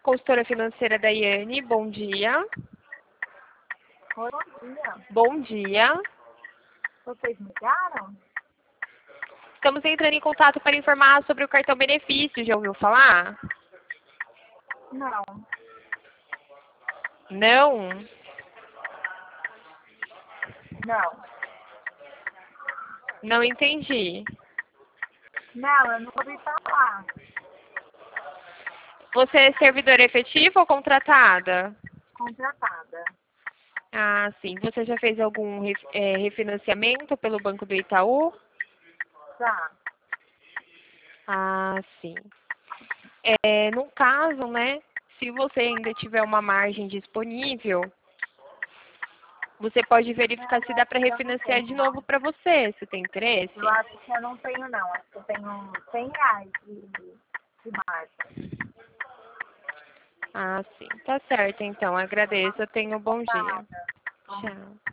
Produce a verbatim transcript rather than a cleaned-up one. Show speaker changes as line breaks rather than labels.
consultora financeira Daiane. Bom dia.
Oi, bom dia.
Bom dia.
Vocês me ligaram?
Estamos entrando em contato para informar sobre o cartão benefício. Já ouviu falar?
Não.
Não?
Não.
Não entendi.
Não, eu não ouvi falar.
Você é servidora efetiva ou contratada?
Contratada.
Ah, sim. Você já fez algum ref- é, refinanciamento pelo Banco do Itaú?
Tá.
Ah, sim. É, no caso, né, se você ainda tiver uma margem disponível, você pode verificar se dá para
Eu não
refinanciar de
tenho,
novo
não.
para você, se tem
Eu
interesse.
acho que eu não tenho, não. Acho que eu tenho cem reais de, de margem.
Ah, sim. Tá certo, então. Agradeço. Tenha um bom dia.
Obrigada.
Tchau.